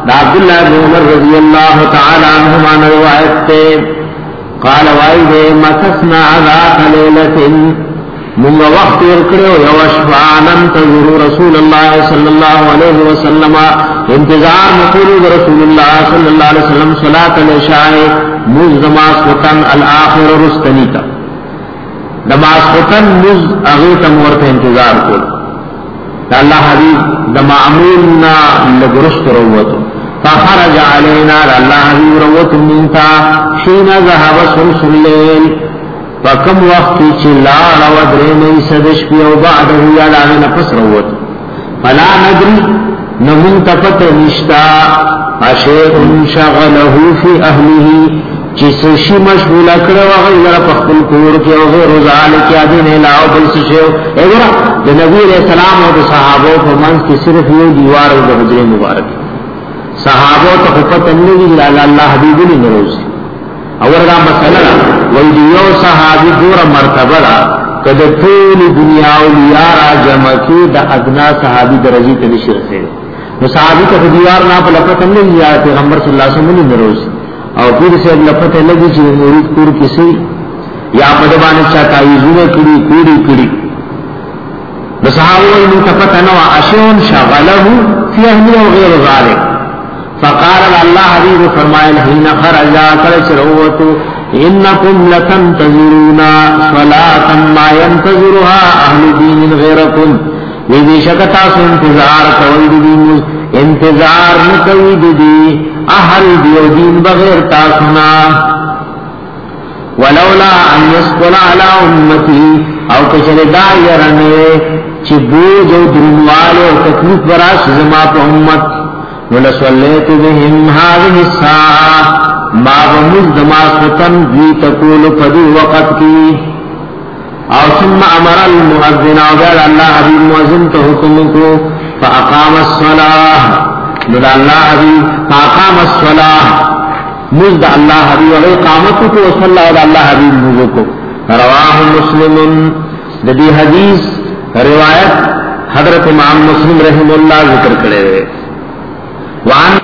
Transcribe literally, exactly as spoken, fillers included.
अब्दुल्लाह इब्न उमर रज़ियल्लाहु तआला अन्हुमा ने रिवायत थे قال वाइद मससना ذات ليله मुंग वक्त इरकड़ो यवशवानन तजुरु रसूलुल्लाह सल्लल्लाहु अलैहि वसल्लम इंतजार मकुल रसूलुल्लाह सल्लल्लाहु अलैहि वसल्लम सलात al-इशा मुज नमाज वतन al-आखिर रुस्तनीता नमाज वतन मुज अगेतम वर्त इंतजार को अल्लाह हबीब द मामूलना लगरुस्त रोवत فخرج علينا अल्लाह हबीब रोवत मिनता शीना ذهب सुलसुल लैल فكم وقت چلا لو درې سدش پیو بعد یا دانه نفس روت فلا ندري نمون تفت نشتا اشيء شغله في اهله چس شي مشغول کړه غیر په خپل کور کې او غیر ذالک یادین لاو بل شو اګره د نبی رسول الله او د صحابه په منځ کې صرف یو دیوار او د حجره مبارک صحابه ته پته نه وی الله حبیب له نروز اور دا مسئلہ وی دیو صحابی دور مرتبہ دا کد طول دنیا اولیاء را جمع کی دا ادنا صحابی درجی تنشی رسے نو صحابی تا دیوار نا پا لپت ہم نہیں لیا پیغمبر صلی اللہ علیہ وسلم نروز او پھر سے لپت لگی چی مرید کور کسی یا پدبان چاہتا یزونے کڑی کوڑی کڑی نو صحابی من تفت نوا اشون شغلہو فی اہمی و غیر ذالک فقال الله حبيب فرمائل حين خرج كرش روتو انكم لتنتظرون صلاه ما ينتظرها اهل دين غيركم وذي شکتا سو انتظار کوي دي انتظار نکوي دي اهل دين بغیر تاسنا ولولا ان يسقل على امتي او کچره دا يرنه چې بوج او درنواله او تکلیف ورا زما په امت ولصليت بهم هذه الساعه ما بمزدما ستن ذي تقول فدي وقت کی او ثم امر المؤذن وقال الله حبيب مؤذن ته حکم کو فاقام الصلاه نو الله حبيب فاقام الصلاه مزد الله حبيب و اقامت کو صلی الله الله حبيب مزو کو رواه مسلم دې حدیث روایت حضرت امام مسلم رحم الله ذکر کړي وان